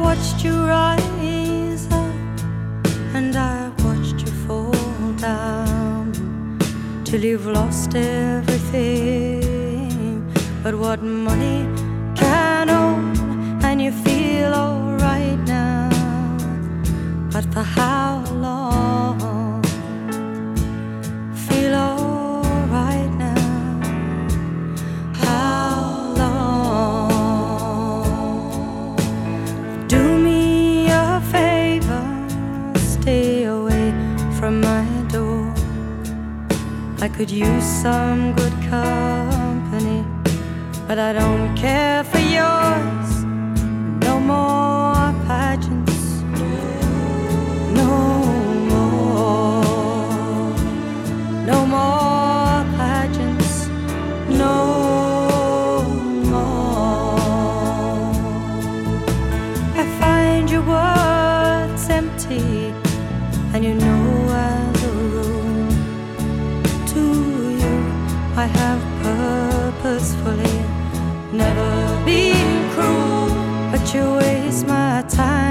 watched you rise up, and I watched you fall down, till you've lost everything but what money can own, and you feel alright now, but for how long? Feel alright now, how long? Do me a favor, stay away from my door. I could use some good company, but I don't care for yours. No more pageants, no more. No more pageants, no more. I find your words empty, and you know as a rule, to you I have purposefully never been cruel, but you waste my time